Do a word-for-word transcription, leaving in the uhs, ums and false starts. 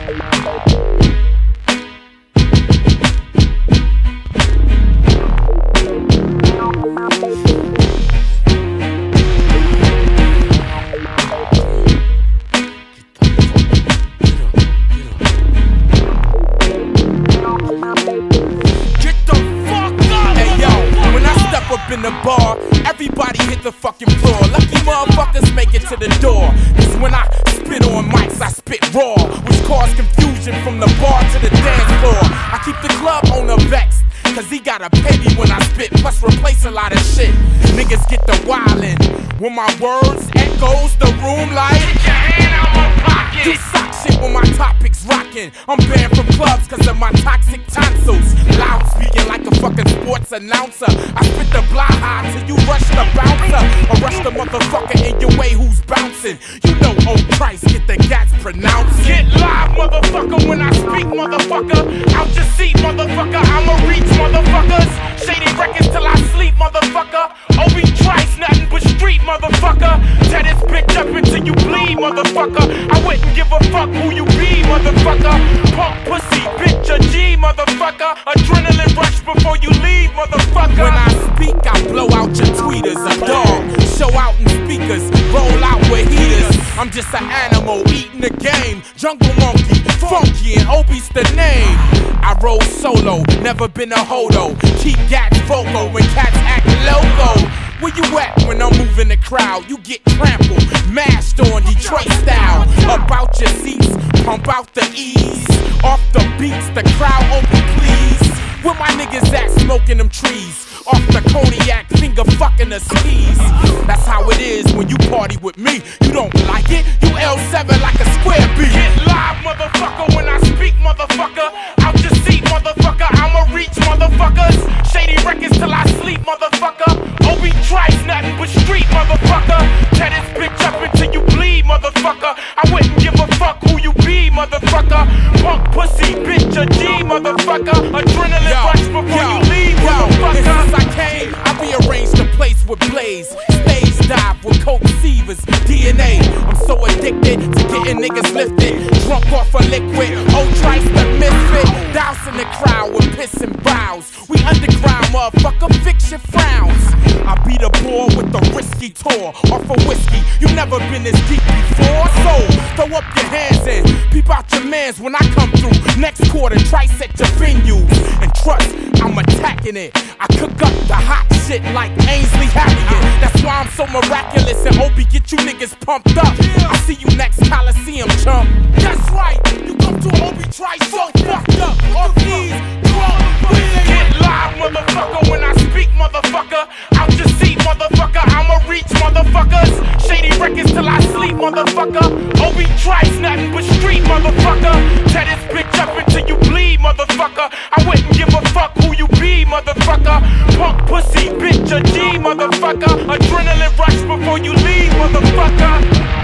In the bar, everybody hit the fucking floor. Lucky motherfuckers make it to the door. Cause when I spit on mics, I spit raw, which cause confusion from the bar to the dance floor. I keep the club owner vexed, cause he gotta pay me when I spit, plus replace a lot of shit. Niggas get the wildin', when my words echoes the room like get your hand out my pocket. Do sock shit when my topics rockin'. I'm banned from clubs cause of my toxic tonsils. Loud speaking like a fucking sports announcer. I spit the block high till you rush the bouncer, or rush the motherfucker in your way who's bouncing. You know old Christ, get the gats pronounced. Get live, motherfucker, when I speak, motherfucker. Out your seat, motherfucker, I'ma reach, motherfuckers. Shady records till I sleep, motherfucker. O B Trice, nothing but street, motherfucker. Tear this bitch up until you bleed, motherfucker. I wouldn't give a fuck who you be, motherfucker. Punk pussy, bitch, a G, motherfucker. Adrenaline rush before you leave, motherfucker. When I speak, I blow out your tweeters. A dog, show out in speakers, roll out with heaters. I'm just an animal eating the game. Jungle monkey, funky, and Obi's the name. I roll solo, never been a hodo. Keep gats vocal when cats act loco. Where you at when I'm moving the crowd? You get trampled, mashed on Detroit style. Up out your seats, pump out the ease. Off the beats, the crowd open please. Where my niggas at smoking them trees? Off the cognac, finger fucking the skis. That's how it is when you party with me. You don't like it? You L seven like a square B. Get live, motherfucker, when I speak, motherfucker. Out your seat, motherfucker, I'ma reach, motherfuckers. Shady records till I sleep, motherfucker. O B Trice, nothing but street, motherfucker. Tear this bitch up until you bleed, motherfucker. I wouldn't give a fuck who you be, motherfucker. Punk pussy, bitch, a G, motherfucker. Adrenaline yo, rush before yo, you leave, yo, motherfucker. Since I came, I rearranged the place with Blaze. Stage dive with coke sievers, D N A. I'm so addicted to getting niggas lifted. Drunk off a liquid, old Trice the misfit. Dousing the crowd with piss and brows. We underground, motherfucker, fix your frowns. I be the boy with the risky tour. Off of whiskey, you never been this deep before. So, throw up your hands and peep out your mans when I come through. Next quarter, Trice at your venues. And trust, I'm attacking it. I cook up the hot shit like Ainsley Harriet. That's why I'm so miraculous and Obi get you niggas pumped up. I see you next Coliseum, chump. That's right, you come to Obi Trice so fucked up. Off these drunk wheels. Get live, motherfucker, when I speak, motherfucker. Out your seat, motherfucker, I'ma reach, motherfuckers. Shady records till I sleep, motherfucker. O B Trice, nothing but street, motherfucker. Tear this bitch up until you bleed, motherfucker. I wouldn't give a fuck who you be, motherfucker. Punk pussy, bitch, a G, motherfucker. Adrenaline rush before you leave, motherfucker.